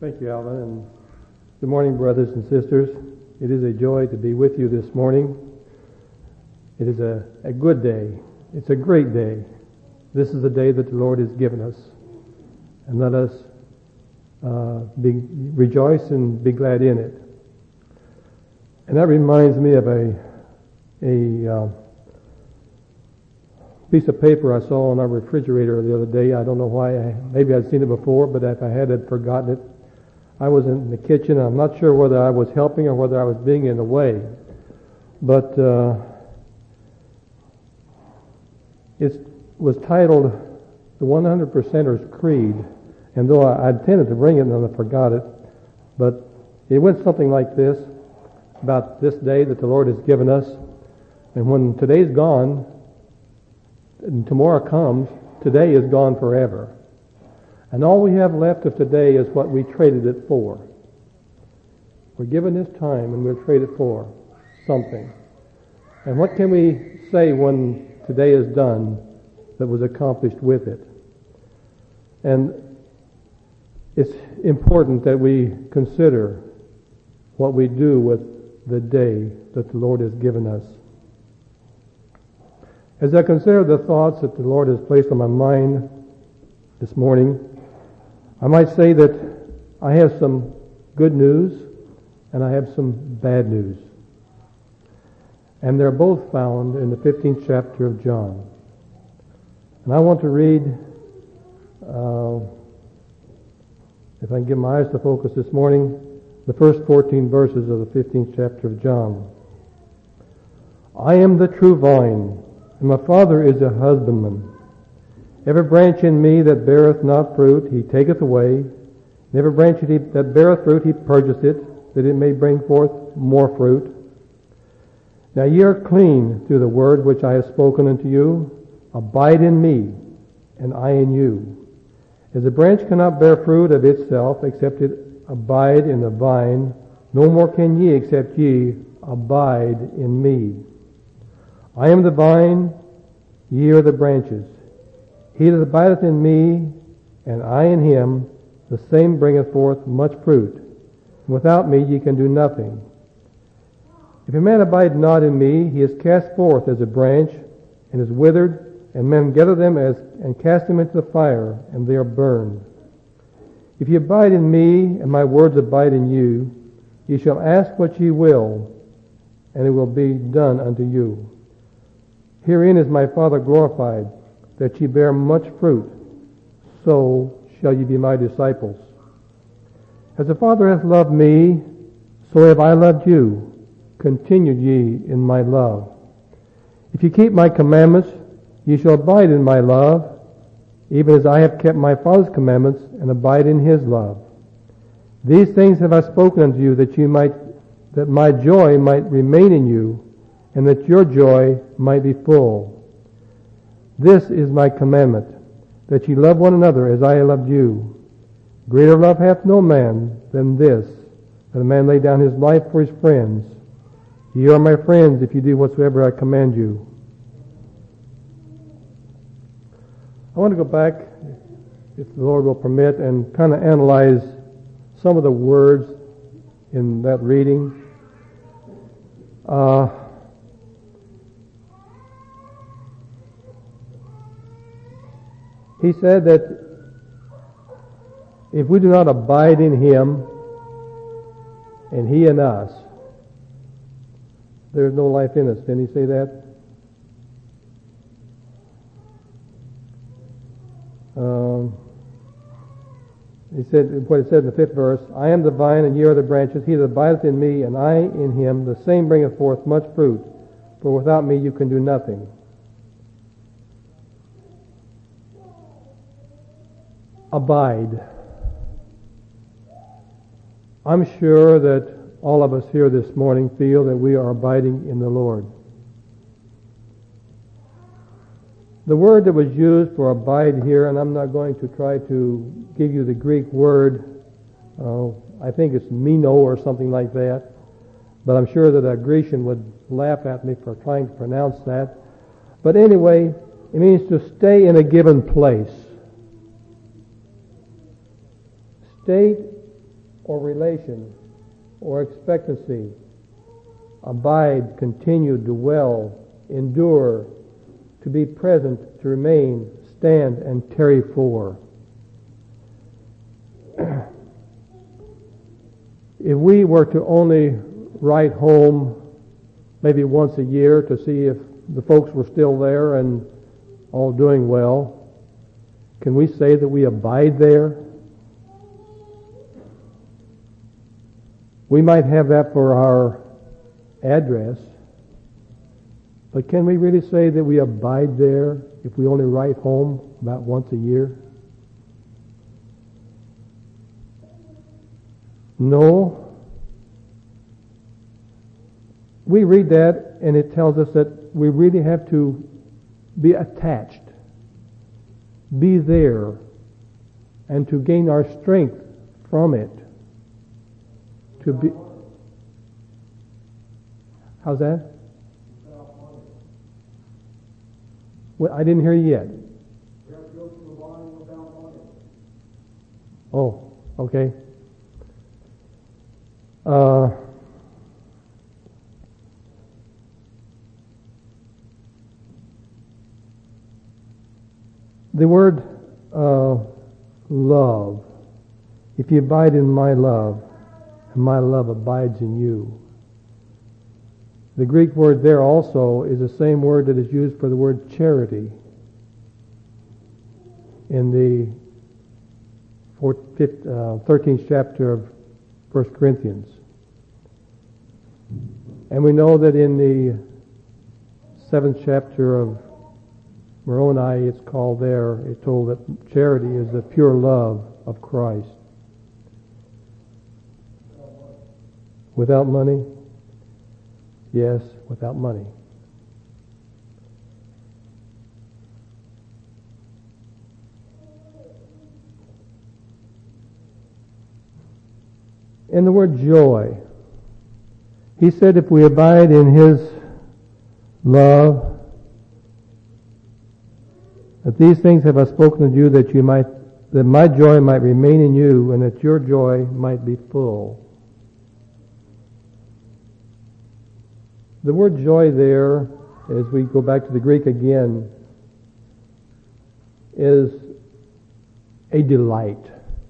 Thank you, Alvin, and good morning, brothers and sisters. It is a joy to be with you this morning. It is a good day. It's a great day. This is the day that the Lord has given us, and let us rejoice and be glad in it. And that reminds me of a piece of paper I saw on our refrigerator the other day. I don't know why. Maybe I'd seen it before, but if I had, I'd forgotten it. I was in the kitchen. I'm not sure whether I was helping or whether I was being in the way. But it was titled The 100%ers Creed. And though I intended to bring it and I forgot it, but it went something like this, about this day that the Lord has given us. And when today's gone and tomorrow comes, today is gone forever. And all we have left of today is what we traded it for. We're given this time and we'll trade it for something. And what can we say when today is done that was accomplished with it? And it's important that we consider what we do with the day that the Lord has given us. As I consider the thoughts that the Lord has placed on my mind this morning, I might say that I have some good news and I have some bad news. And they're both found in the 15th chapter of John. And I want to read, if I can get my eyes to focus this morning, the first 14 verses of the 15th chapter of John. I am the true vine, and my Father is a husbandman. Every branch in me that beareth not fruit, he taketh away. And every branch that beareth fruit, he purgeth it, that it may bring forth more fruit. Now ye are clean through the word which I have spoken unto you. Abide in me, and I in you. As a branch cannot bear fruit of itself, except it abide in the vine, no more can ye, except ye abide in me. I am the vine, ye are the branches. He that abideth in me, and I in him, the same bringeth forth much fruit. Without me ye can do nothing. If a man abide not in me, he is cast forth as a branch, and is withered, and men gather them and cast them into the fire, and they are burned. If ye abide in me, and my words abide in you, ye shall ask what ye will, and it will be done unto you. Herein is my Father glorified, that ye bear much fruit, so shall ye be my disciples. As the Father hath loved me, so have I loved you. Continue ye in my love. If ye keep my commandments, ye shall abide in my love, even as I have kept my Father's commandments and abide in his love. These things have I spoken unto you, that my joy might remain in you, and that your joy might be full. This is my commandment, that ye love one another as I have loved you. Greater love hath no man than this, that a man lay down his life for his friends. Ye are my friends if you do whatsoever I command you. I want to go back, if the Lord will permit, and kind of analyze some of the words in that reading. He said that if we do not abide in him and he in us, there is no life in us. Didn't he say that? He said, what it said in the 5th verse, I am the vine and ye are the branches. He that abideth in me and I in him, the same bringeth forth much fruit. For without me you can do nothing. Abide. I'm sure that all of us here this morning feel that we are abiding in the Lord. The word that was used for abide here, and I'm not going to try to give you the Greek word, I think it's meno or something like that, but I'm sure that a Grecian would laugh at me for trying to pronounce that. But anyway, it means to stay in a given place. Stay or relation or expectancy. Abide, continue, dwell, endure, to be present, to remain, stand, and tarry for. If we were to only write home maybe once a year to see if the folks were still there and all doing well, can we say that we abide there? We might have that for our address, but can we really say that we abide there if we only write home about once a year? No. We read that and it tells us that we really have to be attached, be there, and to gain our strength from it. To be. How's that? Well, I didn't hear you yet. Oh, okay. The word love, if you abide in my love, and my love abides in you. The Greek word there also is the same word that is used for the word charity in the 13th chapter of 1 Corinthians. And we know that in the 7th chapter of Moroni, it's called there, it's told that charity is the pure love of Christ. Without money? Yes, without money. In the word joy, he said if we abide in his love, that these things have I spoken to you that my joy might remain in you and that your joy might be full. The word joy there, as we go back to the Greek again, is a delight.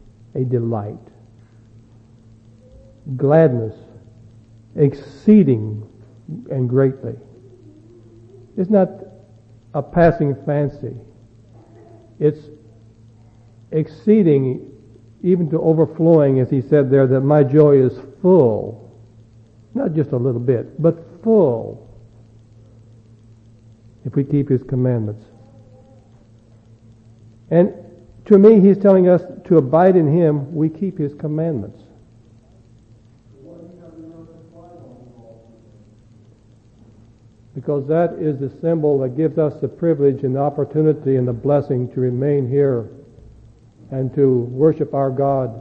Gladness, exceeding and greatly. It's not a passing fancy. It's exceeding, even to overflowing, as he said there, that my joy is full. Not just a little bit, but full, if we keep his commandments. And to me, he's telling us to abide in him, we keep his commandments. Because that is the symbol that gives us the privilege and the opportunity and the blessing to remain here and to worship our God.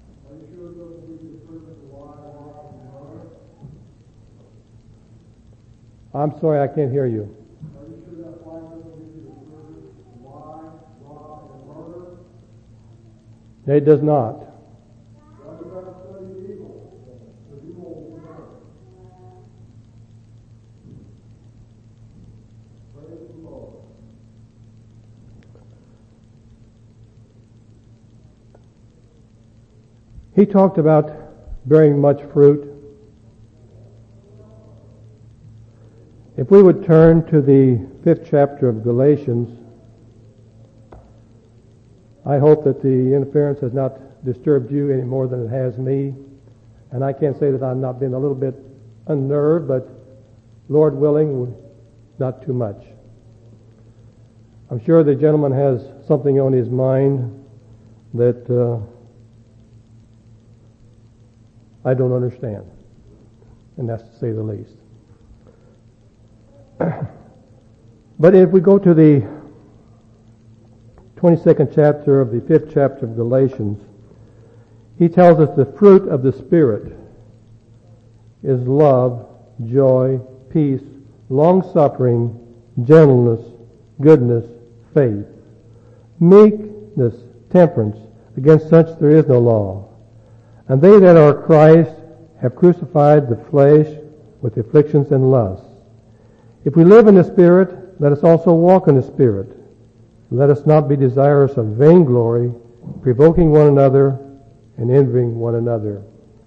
I'm sorry, I can't hear you. It does not. He talked about bearing much fruit. If we would turn to the 5th chapter of Galatians, I hope that the interference has not disturbed you any more than it has me. And I can't say that I've not been a little bit unnerved, but Lord willing, not too much. I'm sure the gentleman has something on his mind that I don't understand, and that's to say the least. But if we go to the 22nd chapter of the 5th chapter of Galatians, he tells us the fruit of the Spirit is love, joy, peace, long-suffering, gentleness, goodness, faith, meekness, temperance. Against such there is no law. And they that are Christ have crucified the flesh with afflictions and lusts. If we live in the Spirit, let us also walk in the Spirit. Let us not be desirous of vainglory, provoking one another and envying one another.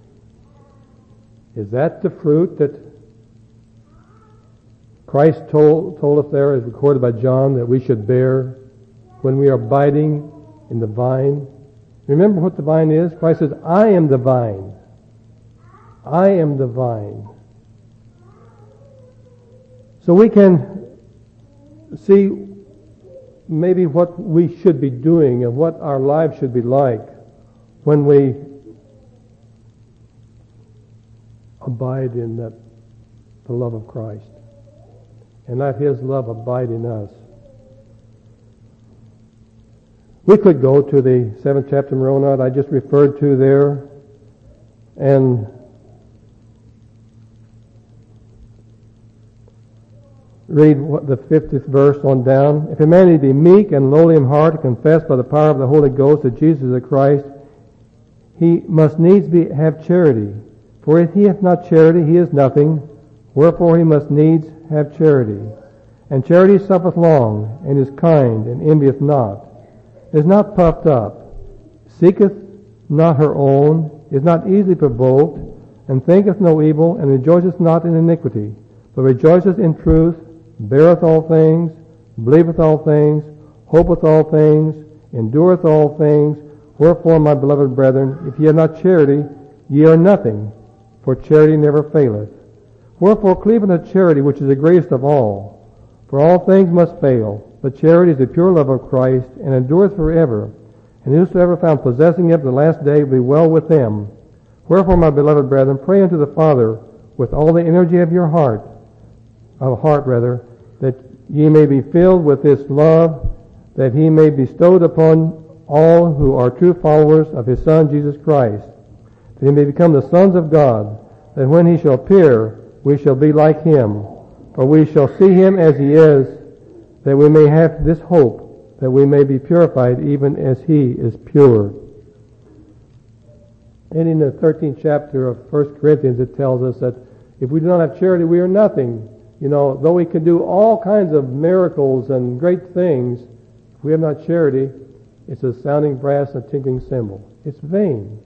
Is that the fruit that Christ told us there, as recorded by John, that we should bear when we are abiding in the vine? Remember what the vine is? Christ says, I am the vine. I am the vine. So we can see maybe what we should be doing and what our lives should be like when we abide in the love of Christ, and let His love abide in us. We could go to the 7th chapter of Moroni I just referred to there, and read the 50th verse on down. If a man be meek and lowly in heart, and confess by the power of the Holy Ghost that Jesus is the Christ, he must needs have charity. For if he hath not charity, he is nothing. Wherefore he must needs have charity. And charity suffereth long, and is kind, and envieth not, is not puffed up, seeketh not her own, is not easily provoked, and thinketh no evil, and rejoiceth not in iniquity, but rejoiceth in truth, beareth all things, believeth all things, hopeth all things, endureth all things. Wherefore, my beloved brethren, if ye have not charity, ye are nothing, for charity never faileth. Wherefore, cleave unto charity, which is the greatest of all. For all things must fail, but charity is the pure love of Christ, and endureth forever. And whosoever found possessing it the last day will be well with them. Wherefore, my beloved brethren, pray unto the Father with all the energy of your heart, that ye may be filled with this love, that he may bestow upon all who are true followers of his Son, Jesus Christ, that he may become the sons of God, that when he shall appear, we shall be like him, for we shall see him as he is, that we may have this hope, that we may be purified even as he is pure. And in the 13th chapter of 1 Corinthians, it tells us that if we do not have charity, we are nothing. Though we can do all kinds of miracles and great things, if we have not charity, it's a sounding brass and a tinkling cymbal. It's vain.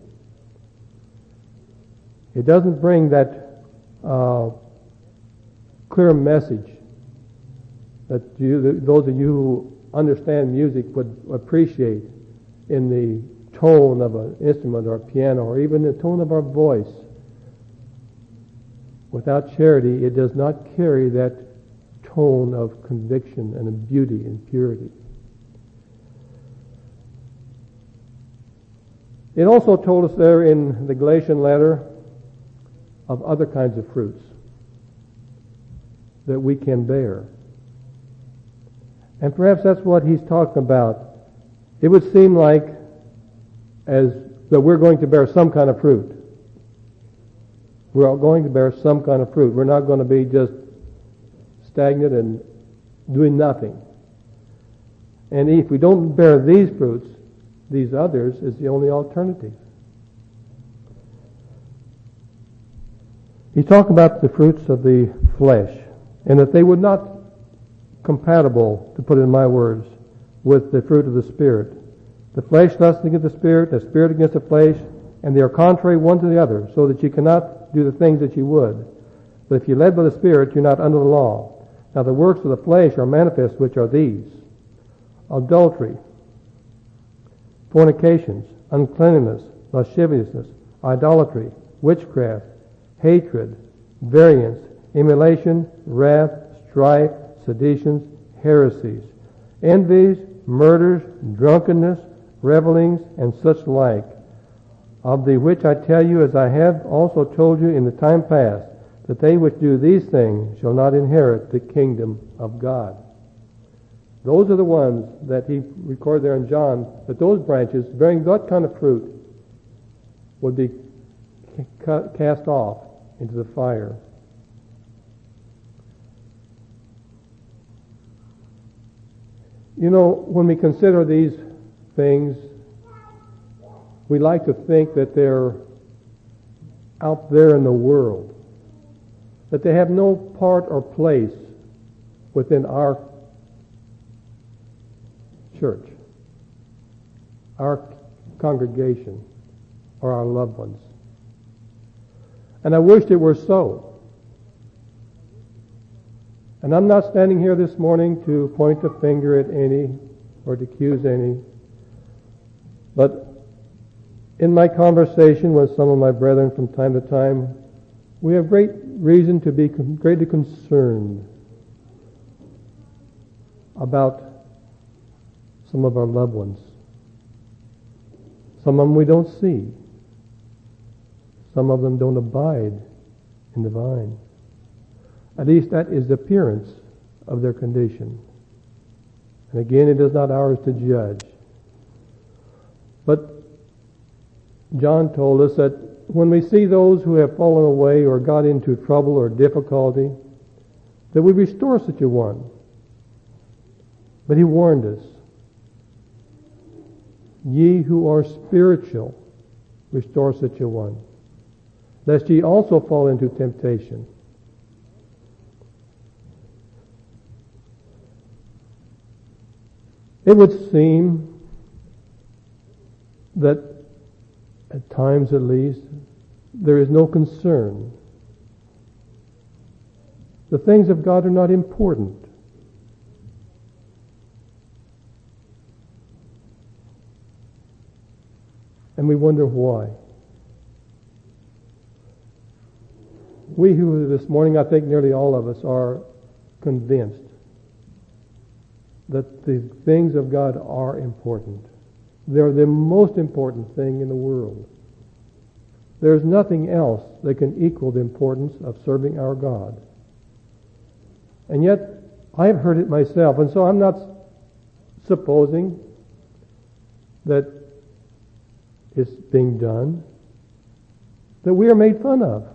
It doesn't bring that clear message that those of you who understand music would appreciate in the tone of an instrument or a piano, or even the tone of our voice. Without charity, it does not carry that tone of conviction and of beauty and purity. It also told us there in the Galatian letter of other kinds of fruits that we can bear. And perhaps that's what he's talking about. It would seem like as that we're going to bear some kind of fruit. We're all going to bear some kind of fruit. We're not going to be just stagnant and doing nothing. And if we don't bear these fruits, these others is the only alternative. He talked about the fruits of the flesh, and that they would not compatible, to put it in my words, with the fruit of the Spirit. The flesh lusts against the Spirit against the flesh, and they are contrary one to the other, so that you cannot do the things that you would. But if you're led by the Spirit, you're not under the law. Now the works of the flesh are manifest, which are these: adultery, fornications, uncleanness, lasciviousness, idolatry, witchcraft, hatred, variance, emulation, wrath, strife, seditions, heresies, envies, murders, drunkenness, revelings, and such like, of the which I tell you, as I have also told you in the time past, that they which do these things shall not inherit the kingdom of God. Those are the ones that he recorded there in John, that those branches bearing that kind of fruit would be cast off into the fire. When we consider these things, we like to think that they're out there in the world, that they have no part or place within our church, our congregation, or our loved ones. And I wished it were so. And I'm not standing here this morning to point the finger at any or to accuse any, but in my conversation with some of my brethren from time to time, we have great reason to be greatly concerned about some of our loved ones. Some of them we don't see. Some of them don't abide in the vine. At least that is the appearance of their condition. And again, it is not ours to judge. But John told us that when we see those who have fallen away or got into trouble or difficulty, that we restore such a one. But he warned us, ye who are spiritual, restore such a one, lest ye also fall into temptation. It would seem that at times at least, there is no concern. The things of God are not important. And we wonder why. We who this morning, I think nearly all of us, are convinced that the things of God are important. They're the most important thing in the world. There's nothing else that can equal the importance of serving our God. And yet, I've heard it myself, and so I'm not supposing that it's being done, that we are made fun of.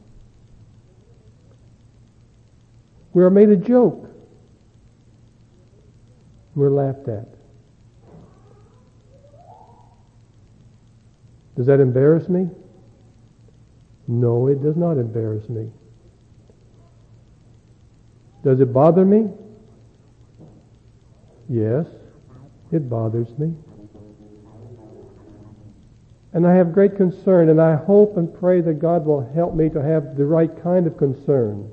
We are made a joke. We're laughed at. Does that embarrass me? No, it does not embarrass me. Does it bother me? Yes, it bothers me. And I have great concern, and I hope and pray that God will help me to have the right kind of concern.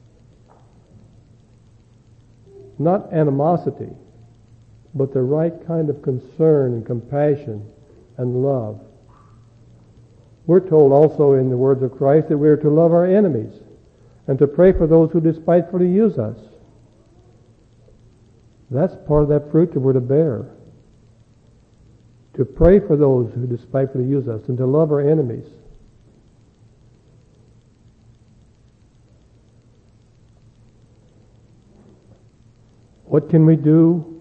Not animosity, but the right kind of concern and compassion and love. We're told also in the words of Christ that we're to love our enemies and to pray for those who despitefully use us. That's part of that fruit that we're to bear. To pray for those who despitefully use us and to love our enemies. What can we do?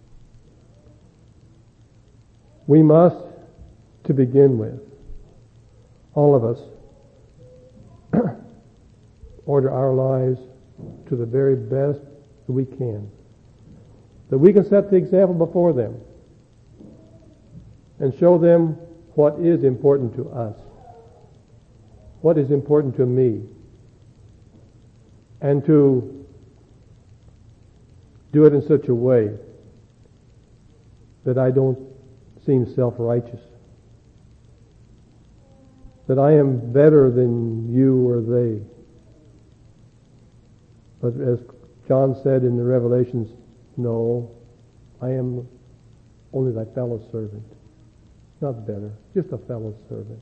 We must, to begin with, all of us, order our lives to the very best that we can. That we can set the example before them and show them what is important to us, what is important to me, and to do it in such a way that I don't seem self-righteous, that I am better than you or they. But as John said in the Revelations, no, I am only thy fellow servant. Not better, just a fellow servant.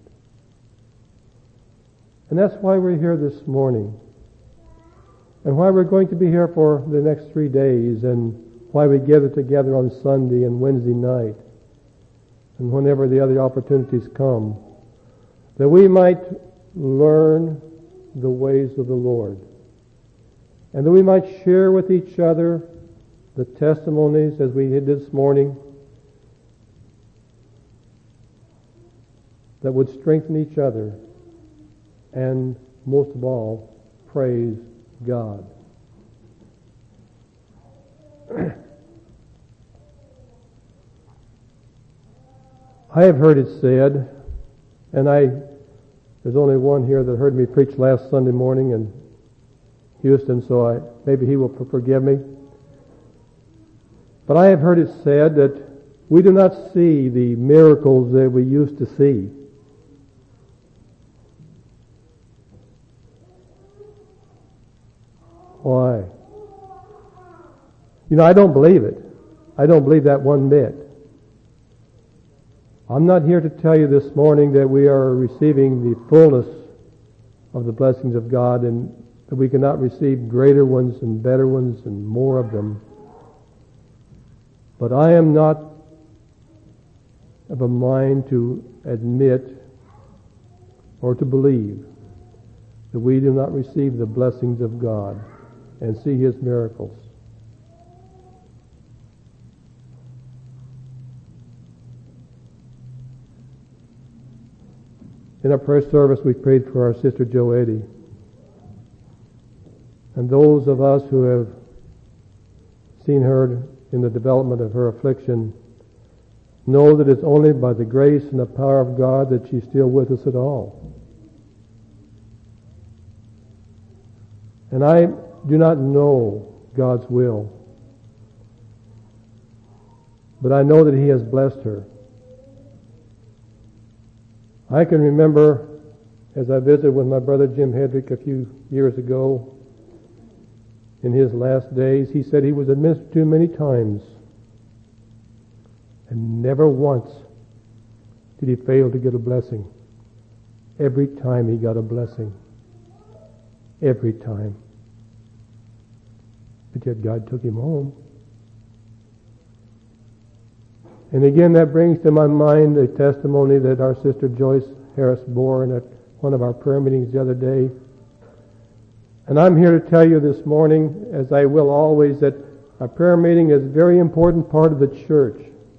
And that's why we're here this morning. And why we're going to be here for the next 3 days, and why we gather together on Sunday and Wednesday night, and whenever the other opportunities come, that we might learn the ways of the Lord, and that we might share with each other the testimonies as we did this morning that would strengthen each other and, most of all, praise God. I have heard it said, and I There's only one here that heard me preach last Sunday morning in Houston, so maybe he will forgive me. But I have heard it said that we do not see the miracles that we used to see. Why? I don't believe it. I don't believe that one bit. I'm not here to tell you this morning that we are receiving the fullness of the blessings of God and that we cannot receive greater ones and better ones and more of them. But I am not of a mind to admit or to believe that we do not receive the blessings of God and see His miracles. In our prayer service, we prayed for our sister Jo Eddy. And those of us who have seen her in the development of her affliction know that it's only by the grace and the power of God that she's still with us at all. And I do not know God's will, but I know that He has blessed her. I can remember, as I visited with my brother Jim Hedrick a few years ago, in his last days, he said he was administered to many times, and never once did he fail to get a blessing. Every time he got a blessing. Every time. But yet God took him home. And again, that brings to my mind a testimony that our sister Joyce Harris bore at one of our prayer meetings the other day. And I'm here to tell you this morning, as I will always, that a prayer meeting is a very important part of the church.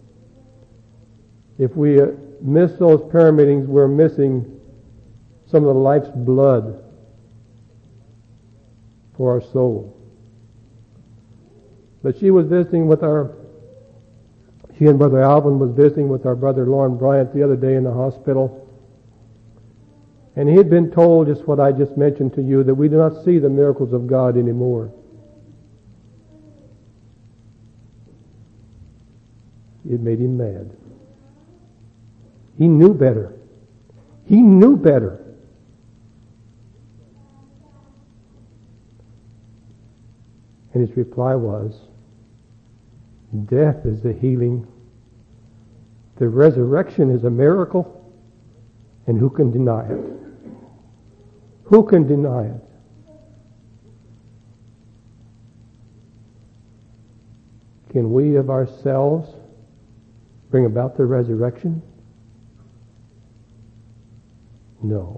If we miss those prayer meetings, we're missing some of the life's blood for our soul. But she and Brother Alvin was visiting with our brother Lauren Bryant the other day in the hospital. And he had been told just what I just mentioned to you, that we do not see the miracles of God anymore. It made him mad. He knew better. He knew better. And his reply was, death is the healing. The resurrection is a miracle. And who can deny it? Who can deny it? Can we of ourselves bring about the resurrection? No.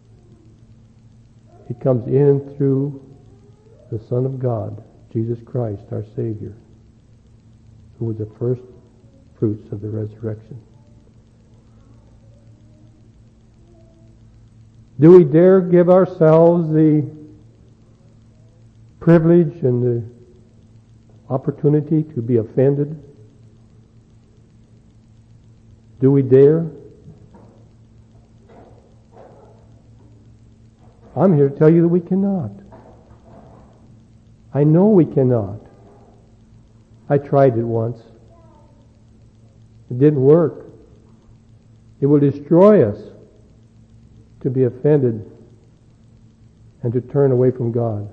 It comes in and through the Son of God, Jesus Christ, our Savior, who was the first fruits of the resurrection. Do we dare give ourselves the privilege and the opportunity to be offended? Do we dare? I'm here to tell you that we cannot. I know we cannot. I tried it once. It didn't work. It will destroy us to be offended and to turn away from God.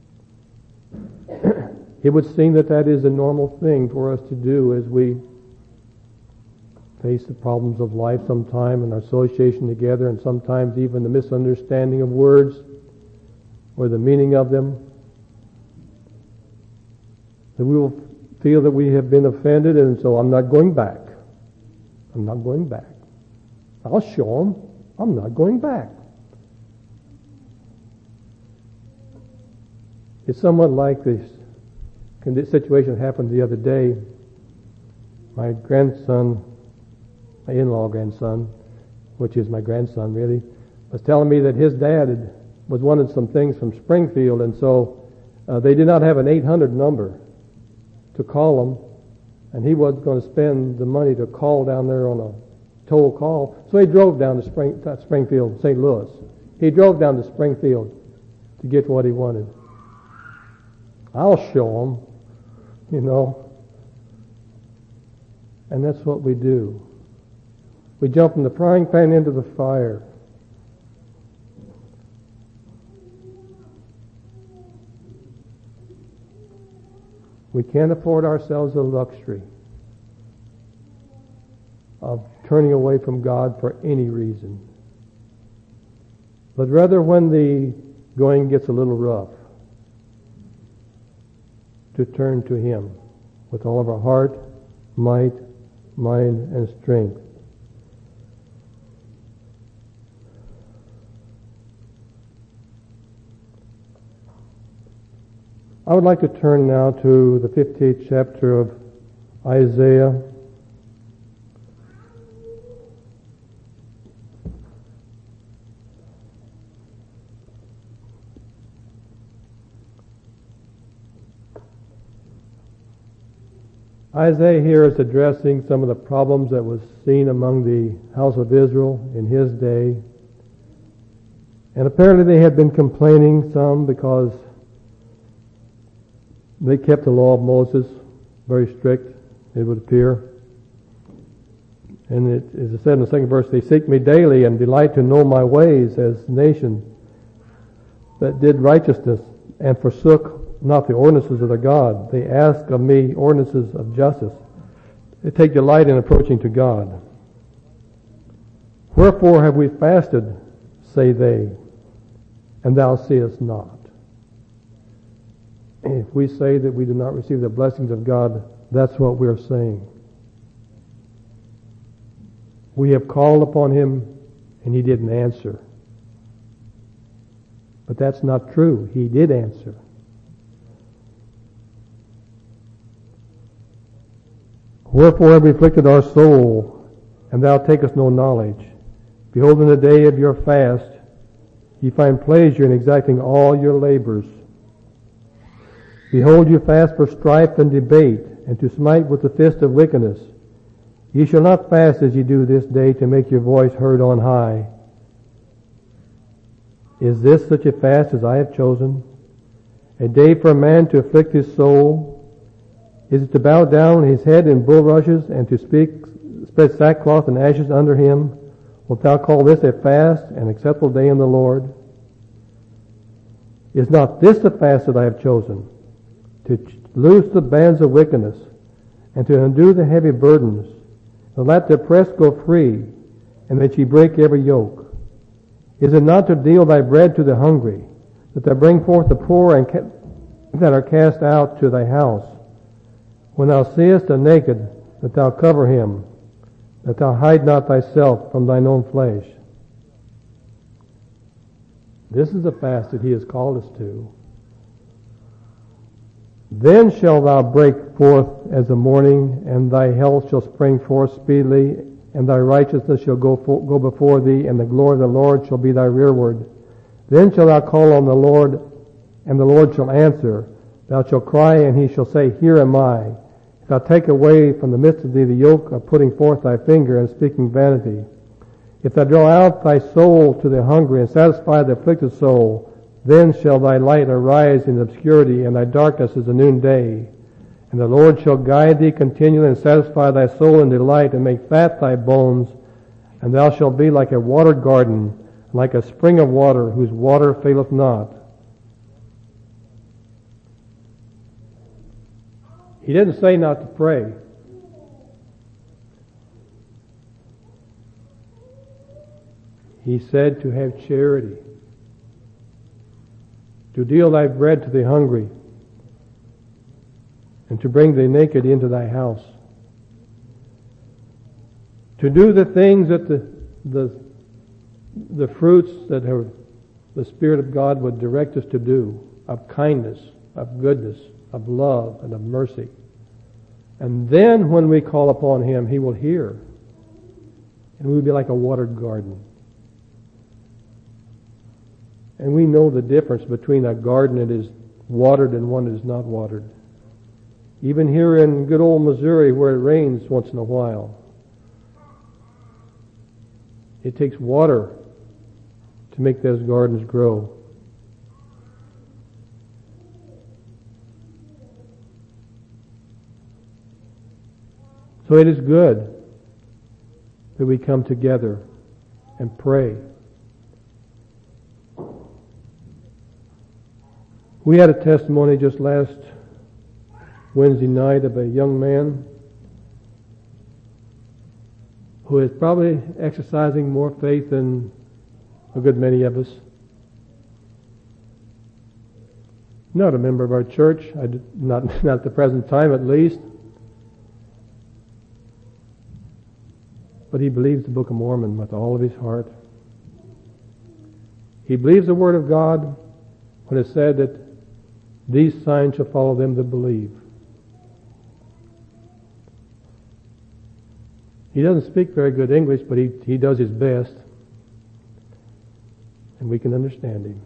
It would seem that that is a normal thing for us to do as we face the problems of life sometime and our association together, and sometimes even the misunderstanding of words or the meaning of them. That we will feel that we have been offended, and so I'm not going back. I'm not going back. I'll show them. I'm not going back. It's somewhat like this situation happened the other day. My grandson, my in-law grandson, which is my grandson really, was telling me that his dad was wanting some things from Springfield, and so they did not have an 800 number to call them, and he was going to spend the money to call down there on a toll call. So he drove down to Springfield, St. Louis. He drove down to Springfield to get what he wanted. I'll show him, you know. And that's what we do. We jump from the frying pan into the fire. We can't afford ourselves the luxury of turning away from God for any reason. But rather, when the going gets a little rough, to turn to Him with all of our heart, might, mind, and strength. I would like to turn now to the 58th chapter of Isaiah. Isaiah here is addressing some of the problems that was seen among the house of Israel in his day. And apparently they had been complaining some because they kept the law of Moses very strict, it would appear. And as it said in the second verse, they seek me daily and delight to know my ways as nation that did righteousness and forsook not the ordinances of their God. They ask of me ordinances of justice. They take delight in approaching to God. Wherefore have we fasted, say they, and thou seest not. If we say that we do not receive the blessings of God, that's what we're saying. We have called upon Him and He didn't answer. But that's not true. He did answer. Wherefore have we afflicted our soul, and thou takest no knowledge? Behold, in the day of your fast, ye find pleasure in exacting all your labors. Behold, you fast for strife and debate, and to smite with the fist of wickedness. Ye shall not fast as ye do this day to make your voice heard on high. Is this such a fast as I have chosen? A day for a man to afflict his soul? Is it to bow down his head in bulrushes and to spread sackcloth and ashes under him? Wilt thou call this a fast, an acceptable day in the Lord? Is not this the fast that I have chosen? To loose the bands of wickedness, and to undo the heavy burdens, to let the oppressed go free, and that ye break every yoke? Is it not to deal thy bread to the hungry, that thou bring forth the poor and that are cast out to thy house? When thou seest the naked, that thou cover him, that thou hide not thyself from thine own flesh. This is the fast that He has called us to. Then shalt thou break forth as the morning, and thy health shall spring forth speedily, and thy righteousness shall go before thee, and the glory of the Lord shall be thy rearward. Then shalt thou call on the Lord, and the Lord shall answer. Thou shalt cry, and He shall say, Here am I. If thou take away from the midst of thee the yoke of putting forth thy finger and speaking vanity, if thou draw out thy soul to the hungry and satisfy the afflicted soul, then shall thy light arise in obscurity, and thy darkness as the noonday. And the Lord shall guide thee continually and satisfy thy soul in delight, and make fat thy bones, and thou shalt be like a watered garden, like a spring of water whose water faileth not. He didn't say not to pray. He said to have charity, to deal thy bread to the hungry, and to bring the naked into thy house, to do the things that the fruits that the Spirit of God would direct us to do, of kindness, of goodness, of love, and of mercy. And then when we call upon Him, He will hear, and we will be like a watered garden. And we know the difference between a garden that is watered and one that is not watered. Even here in good old Missouri, where it rains once in a while, It takes water to make those gardens grow. So it is good that we come together and pray. We had a testimony just last Wednesday night of a young man who is probably exercising more faith than a good many of us. Not a member of our church, not at the present time at least. But he believes the Book of Mormon with all of his heart. He believes the Word of God when it said that these signs shall follow them that believe. He doesn't speak very good English, but he does his best. And we can understand him.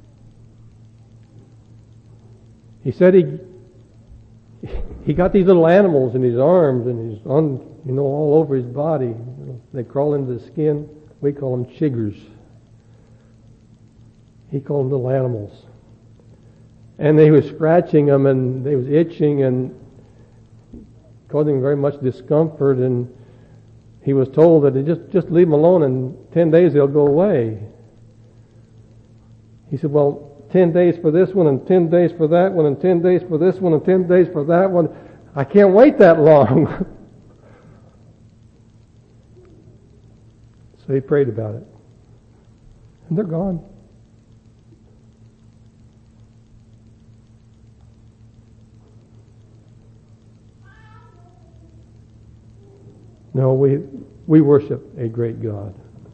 He said he got these little animals in his arms and he's all over his body. They crawl into the skin. We call them chiggers. He called them little animals. And they were scratching them and they was itching and causing very much discomfort. And he was told that just leave them alone. In 10 days they'll go away. He said, well, 10 days for this one and 10 days for that one and 10 days for this one and 10 days for that one. I can't wait that long. So he prayed about it. And they're gone. No, we worship a great God.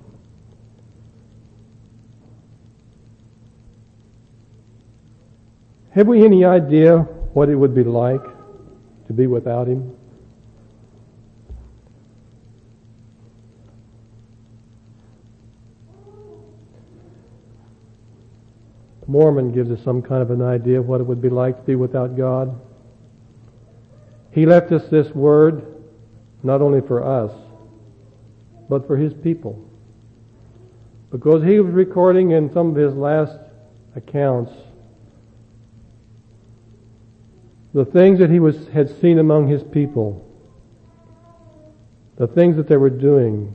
Have we any idea what it would be like to be without Him? Mormon gives us some kind of an idea of what it would be like to be without God. He left us this word not only for us, but for His people. Because He was recording in some of His last accounts the things that He had seen among His people, the things that they were doing,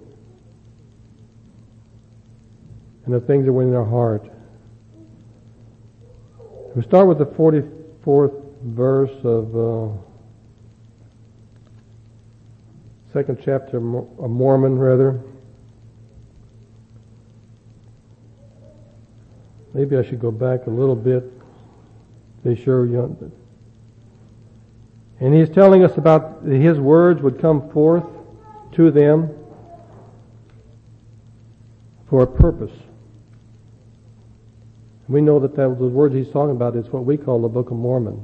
and the things that were in their heart. We start with the 44th verse of second chapter of Mormon, rather. Maybe I should go back a little bit to be sure you. And he's telling us about his words would come forth to them for a purpose. We know that those words he's talking about is what we call the Book of Mormon.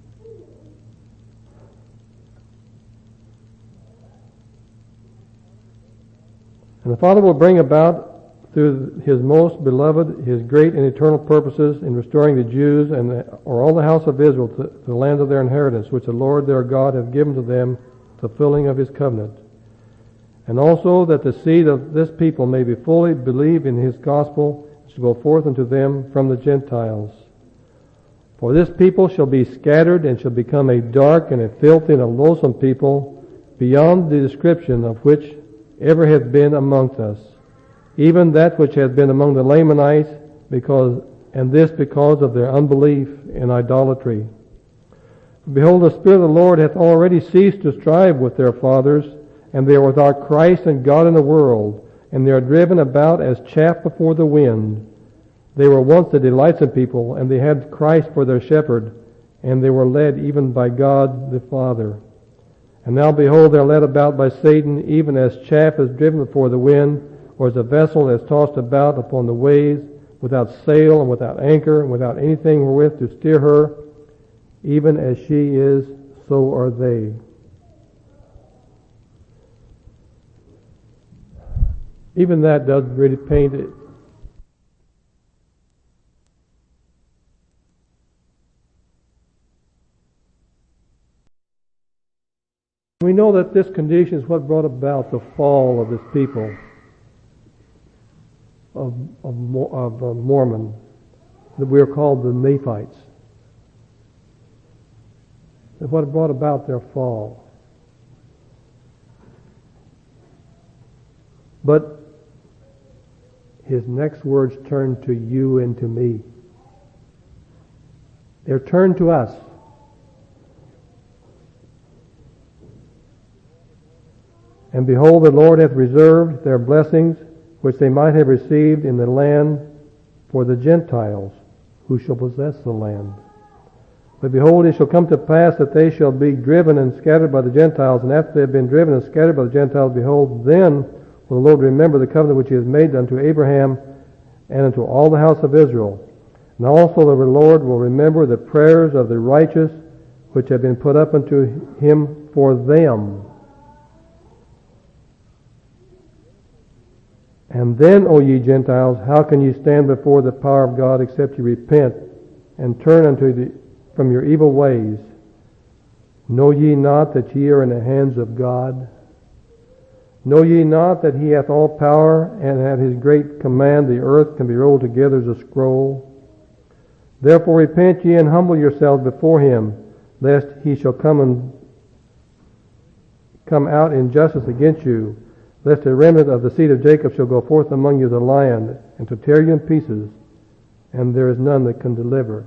And the Father will bring about through His most beloved His great and eternal purposes in restoring the Jews or all the house of Israel to the land of their inheritance, which the Lord their God hath given to them, fulfilling of His covenant. And also that the seed of this people may be fully believe in His gospel, shall go forth unto them from the Gentiles. For this people shall be scattered and shall become a dark and a filthy and a loathsome people, beyond the description of which ever hath been amongst us, even that which hath been among the Lamanites, because of their unbelief and idolatry. Behold, the Spirit of the Lord hath already ceased to strive with their fathers, and they are without Christ and God in the world, and they are driven about as chaff before the wind. They were once the delightsome people, and they had Christ for their shepherd, and they were led even by God the Father. And now behold, they are led about by Satan, even as chaff is driven before the wind, or as a vessel is tossed about upon the waves, without sail and without anchor, and without anything wherewith to steer her. Even as she is, so are they. Even that doesn't really paint it. We know that this condition is what brought about the fall of this people. Mormon, that we are called the Nephites. And what brought about their fall. But his next words turn to you and to me. They're turned to us. And behold, the Lord hath reserved their blessings, which they might have received in the land, for the Gentiles, who shall possess the land. But behold, it shall come to pass that they shall be driven and scattered by the Gentiles, and after they have been driven and scattered by the Gentiles, behold, then will the Lord remember the covenant which he has made unto Abraham and unto all the house of Israel. And also the Lord will remember the prayers of the righteous, which have been put up unto him for them. And then, O ye Gentiles, how can ye stand before the power of God, except ye repent and turn from your evil ways? Know ye not that ye are in the hands of God? Know ye not that he hath all power, and at his great command the earth can be rolled together as a scroll? Therefore repent ye and humble yourselves before him, lest he shall come out in justice against you, lest a remnant of the seed of Jacob shall go forth among you as a lion, and to tear you in pieces, and there is none that can deliver.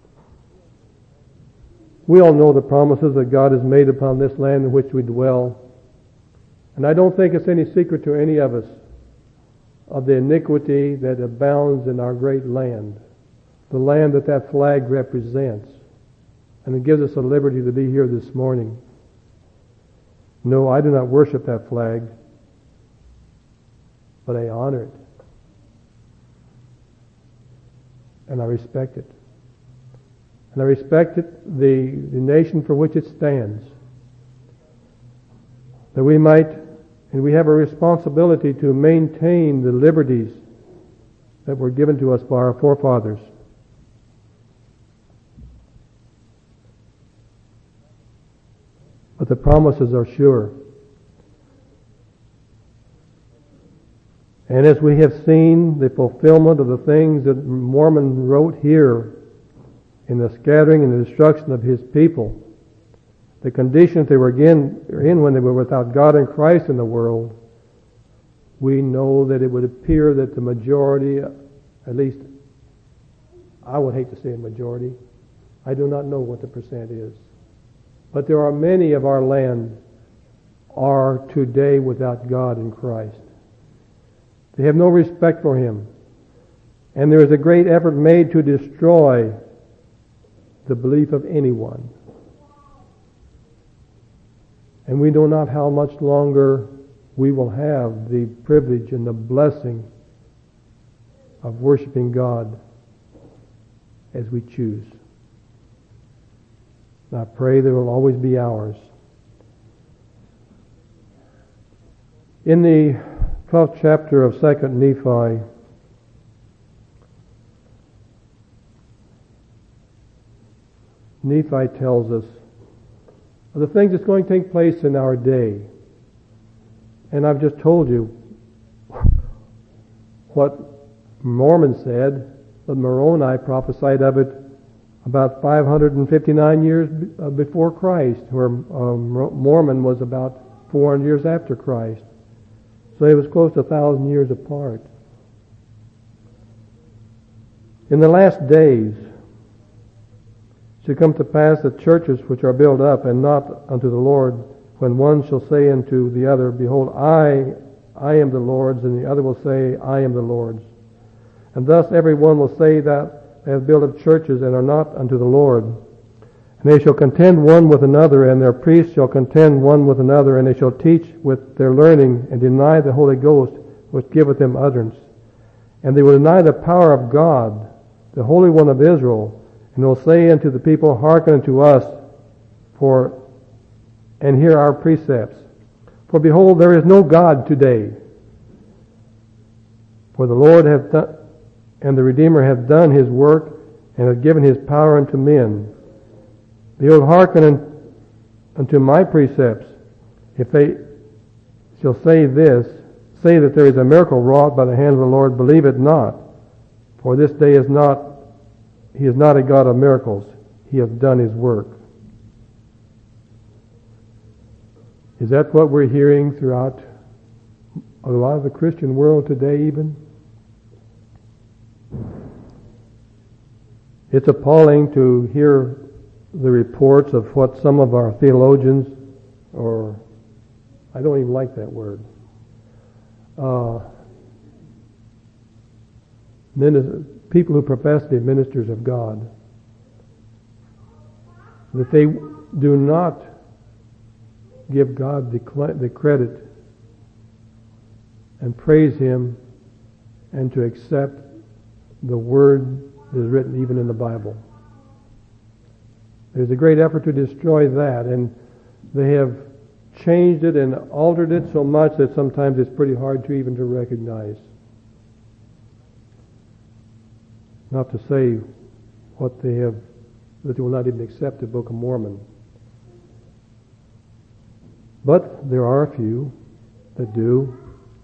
We all know the promises that God has made upon this land in which we dwell. And I don't think it's any secret to any of us of the iniquity that abounds in our great land, the land that flag represents. And it gives us a liberty to be here this morning. No, I do not worship that flag, but I honor it. And I respect it. And I respect it, the nation for which it stands. That we might, and we have a responsibility to maintain the liberties that were given to us by our forefathers. But the promises are sure. And as we have seen the fulfillment of the things that Mormon wrote here in the scattering and the destruction of his people, the conditions they were in when they were without God and Christ in the world, we know that it would appear that the majority, at least I would hate to say a majority, I do not know what the percent is, but there are many of our land are today without God and Christ. They have no respect for him. And there is a great effort made to destroy the belief of anyone. And we know not how much longer we will have the privilege and the blessing of worshiping God as we choose. And I pray that it will always be ours. In the 12th chapter of 2nd Nephi, Nephi tells us of the things that's going to take place in our day. And I've just told you what Mormon said, but Moroni prophesied of it about 559 years before Christ, where Mormon was about 400 years after Christ. So it was close to 1,000 years apart. In the last days, it shall come to pass that churches which are built up and not unto the Lord, when one shall say unto the other, Behold, I am the Lord's, and the other will say, I am the Lord's. And thus every one will say that they have built up churches and are not unto the Lord. And they shall contend one with another, and their priests shall contend one with another, and they shall teach with their learning, and deny the Holy Ghost, which giveth them utterance. And they will deny the power of God, the Holy One of Israel, and will say unto the people, Hearken unto us, and hear our precepts. For behold, there is no God today. For the Lord hath done, and the Redeemer hath done his work, and hath given his power unto men. Behold, hearken unto my precepts. If they shall say this, say that there is a miracle wrought by the hand of the Lord, believe it not. For this day he is not a God of miracles. He has done his work. Is that what we're hearing throughout a lot of the Christian world today even? It's appalling to hear the reports of what some of our theologians, or I don't even like that word, people who profess to be ministers of God, that they do not give God the credit and praise Him and to accept the word that is written even in the Bible. There's a great effort to destroy that, and they have changed it and altered it so much that sometimes it's pretty hard to even to recognize. Not to say what they have, that they will not even accept the Book of Mormon. But there are a few that do.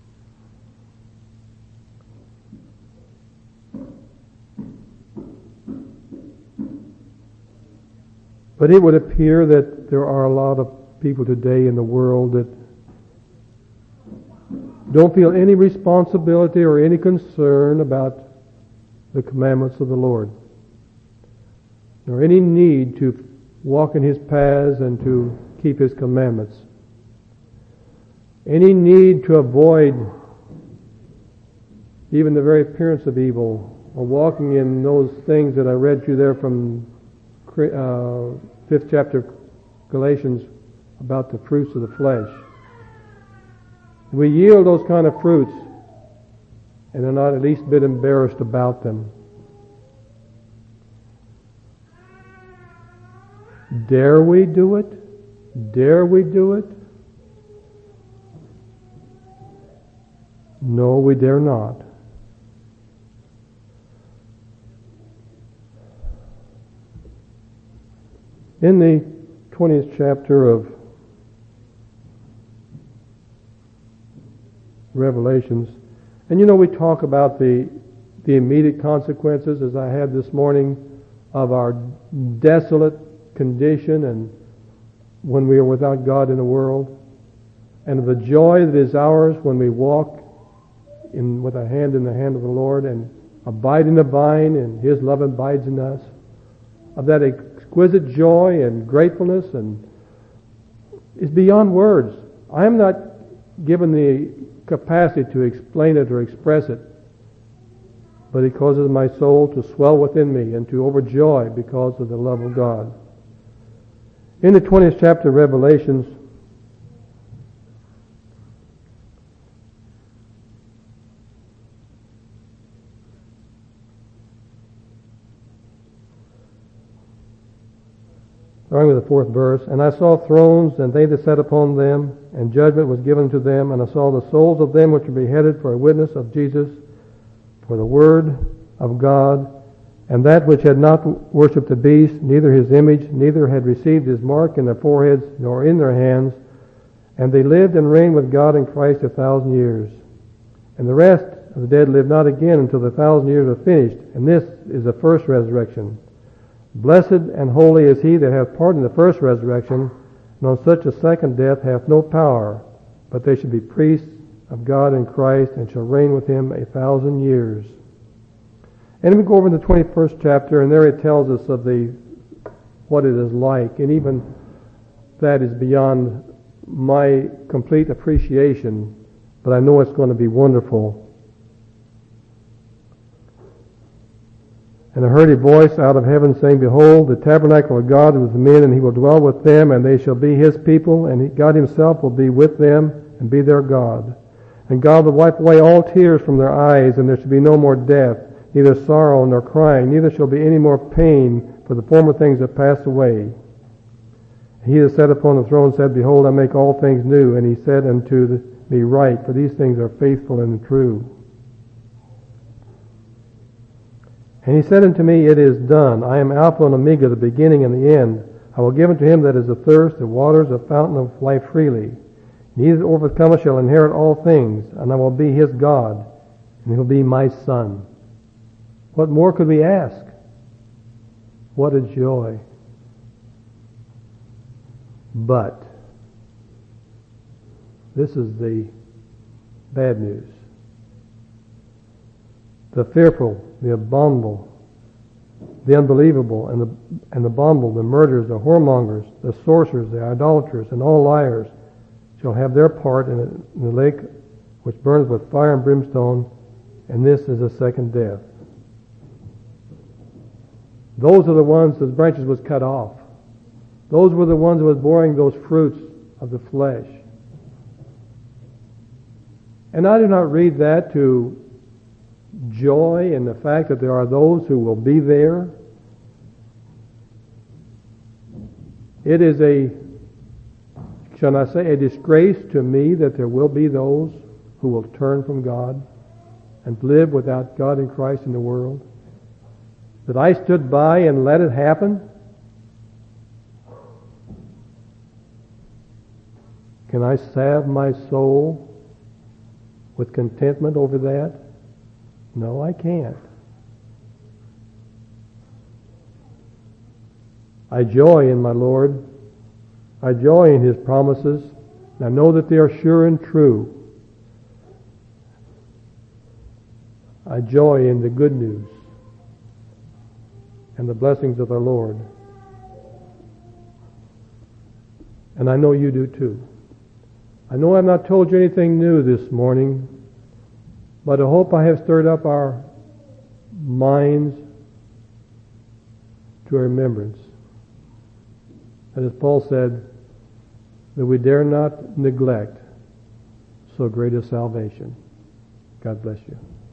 But it would appear that there are a lot of people today in the world that don't feel any responsibility or any concern about the commandments of the Lord, nor any need to walk in His paths and to keep His commandments. Any need to avoid even the very appearance of evil, or walking in those things that I read to you there from 5th chapter of Galatians about the fruits of the flesh. We yield those kind of fruits and are not at least a bit embarrassed about them. Dare we do it? Dare we do it? No, we dare not. In the 20th chapter of Revelations, and we talk about the immediate consequences, as I had this morning, of our desolate condition and when we are without God in the world, and of the joy that is ours when we walk with our hand in the hand of the Lord and abide in the vine and His love abides in us, of that exquisite joy and gratefulness, and is beyond words. I am not given the capacity to explain it or express it, but it causes my soul to swell within me and to overjoy because of the love of God. In the 20th chapter of Revelations, starting with the 4th verse, and I saw thrones, and they that sat upon them, and judgment was given to them, and I saw the souls of them which were beheaded for a witness of Jesus, for the word of God, and that which had not worshipped the beast, neither his image, neither had received his mark in their foreheads, nor in their hands, and they lived and reigned with God in Christ 1,000 years. And the rest of the dead lived not again until the 1,000 years were finished, and this is the first resurrection. Blessed and holy is he that hath part in the first resurrection, and on such a second death hath no power, but they shall be priests of God in Christ, and shall reign with him 1,000 years. And we go over to the 21st chapter, and there it tells us of what it is like, and even that is beyond my complete appreciation, but I know it's going to be wonderful. And I heard a voice out of heaven saying, Behold, the tabernacle of God is with men, and he will dwell with them, and they shall be his people, and God himself will be with them, and be their God. And God will wipe away all tears from their eyes, and there shall be no more death, neither sorrow nor crying, neither shall be any more pain, for the former things have passed away. He that sat upon the throne said, Behold, I make all things new. And he said unto me, Write, for these things are faithful and true. And he said unto me, It is done. I am Alpha and Omega, the beginning and the end. I will give unto him that is athirst the waters of fountain of life freely. And He that overcometh shall inherit all things, and I will be his God, and he will be my son. What more could we ask? What a joy. But this is the bad news. The fearful, the abominable, the unbelievable, and the abominable, the murderers, the whoremongers, the sorcerers, the idolaters, and all liars shall have their part in the lake which burns with fire and brimstone, and this is the second death. Those are the ones whose branches was cut off. Those were the ones who was bearing those fruits of the flesh. And I do not read that to joy in the fact that there are those who will be there. It is shall I say, a disgrace to me that there will be those who will turn from God and live without God and Christ in the world. That I stood by and let it happen. Can I salve my soul with contentment over that? No, I can't. I joy in my Lord. I joy in his promises. And I know that they are sure and true. I joy in the good news and the blessings of our Lord. And I know you do too. I know I've not told you anything new this morning, but I hope I have stirred up our minds to a remembrance. And as Paul said, that we dare not neglect so great a salvation. God bless you.